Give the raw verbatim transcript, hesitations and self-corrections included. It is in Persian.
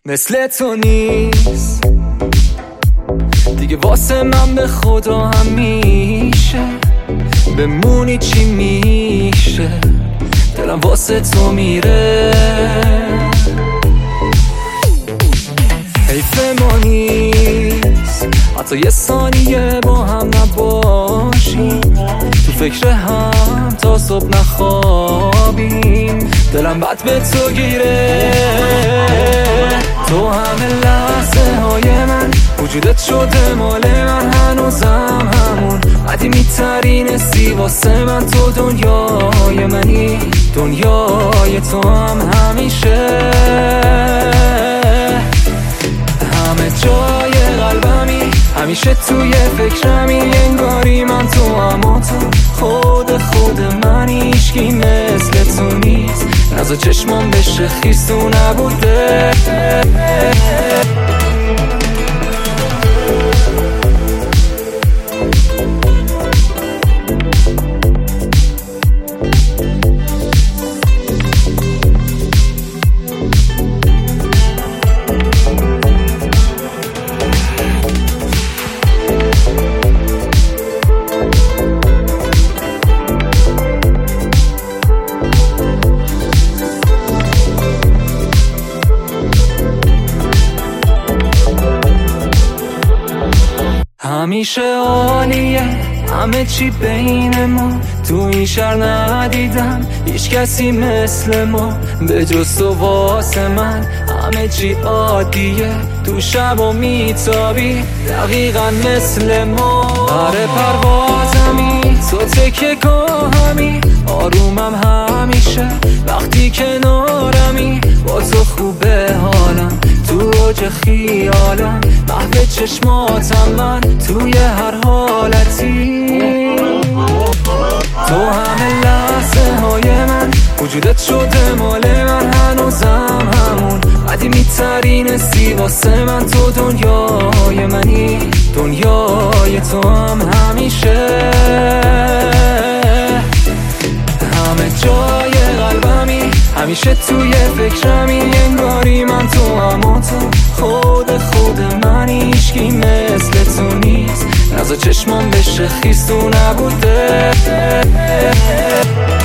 مثل تو نیست دیگه واسه من، به خدا هم میشه بمونی چی میشه، دلم واسه تو میره. حیف ما نیست حتی یه ثانیه با هم نباشیم، تو فکر هم تا صبح نخوابیم، دلم بد به تو گیره. تو همه لحظه های من، وجودت شده مال من، هنوزم همون قدیمی ترین سی واسه من. تو دنیای منی، دنیای تو هم همیشه، همه جای قلبمی، همیشه توی فکرمی، انگاری من تو اما تو خود خود منی. هیچکی مثل تو نیست، نزا چشمام بشه خیس، تو نبوده. همیشه عالیه همه چی بین ما، تو این شهر ندیدم هیچ کسی مثل ما، به جز تو واسه من همه چی عادیه. تو شب و میتابی دقیقا مثل ما، آره پروازمی تو تکه گاهمی، آرومم همیشه وقتی کنارمی، با تو خوبه حالم تو اوج خیالم، محو چشماتم من توی هر حالتی. تو همه لحظه های من، وجودت شده مال من، هنوزم همون قدیمی ترین سی واسه من. تو دنیای منی، دنیای تو هم همیشه، همه جای قلبمی، همیشه توی فکرمی، انگاری من تو اما تو خود خود منی. هیچکی مثل تو نیست، نزا چشمام بشه خیس، تو نبوده.